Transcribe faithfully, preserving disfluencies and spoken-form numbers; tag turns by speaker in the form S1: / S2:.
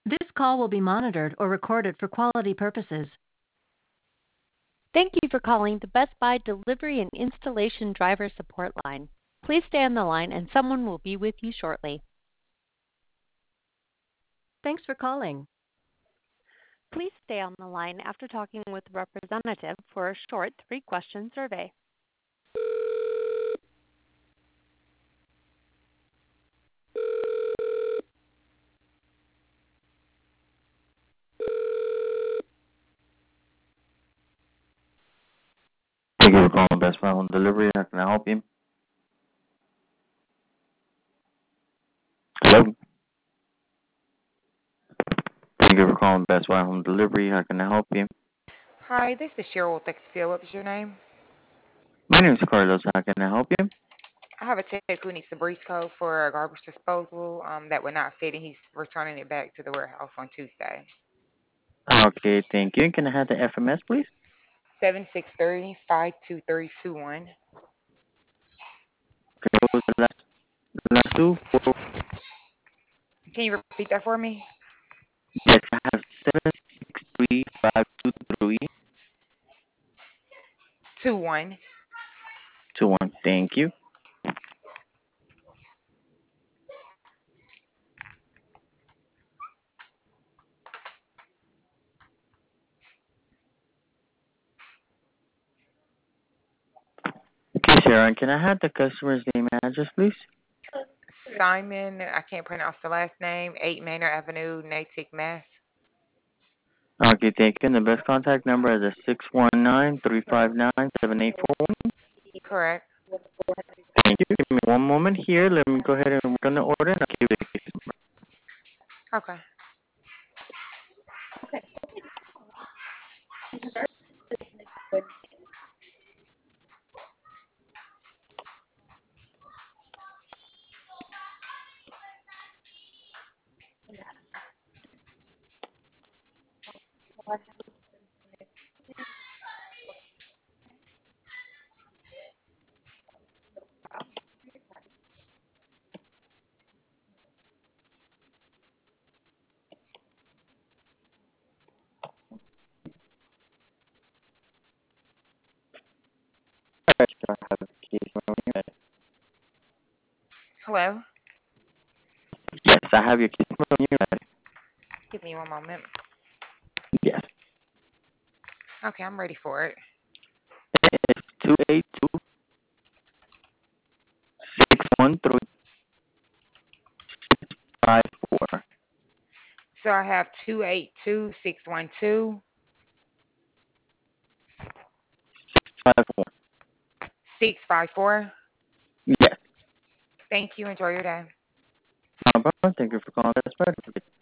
S1: This call will be monitored or recorded for quality purposes.
S2: Thank you for calling the Best Buy Delivery and Installation Driver Support Line. Please stay on the line and someone will be with you shortly.
S1: Thanks for calling.
S2: Please stay on the line after talking with a representative for a short three-question survey.
S3: Thank you for calling Best Buy Home Delivery. How can I help you? Hello? Thank you for calling Best Buy Home Delivery. How can I help you?
S4: Hi, this is Cheryl with Xfield. What is your name?
S3: My name is Carlos. How can I help you?
S4: I have a tech who needs a breach code for a garbage disposal um, that would not fit, and he's returning it back to the warehouse on Tuesday.
S3: Okay, thank you. Can I have the F M S, please?
S4: seven six three, five two three two one.
S3: Okay, what was the last, the last two? Four.
S4: Can you repeat that for me?
S3: Yes, I have seven six three five two three
S4: two one.
S3: two one. Thank you. Okay, Sharon, can I have the customer's name and address, please?
S4: Simon, I can't pronounce the last name, eight Manor Avenue, Natick, Mass.
S3: Okay, thank you. And the best contact number is a six one nine three five nine seven eight four one.
S4: Correct.
S3: Thank you. Give me one moment here. Let me go ahead and work on the order and I'll give you the case number.
S4: Okay.
S3: Alright, sure. I have the case number.
S4: Hello?
S3: Yes, I have your case number when you're ready.
S4: Give me one moment.
S3: Yes.
S4: Okay, I'm ready for it.
S3: It's two eight two six one three five four
S4: So I have two eight two six one two
S3: five four.
S4: six five four.
S3: Yes.
S4: Thank you. Enjoy your day.
S3: No problem. Thank you for calling us.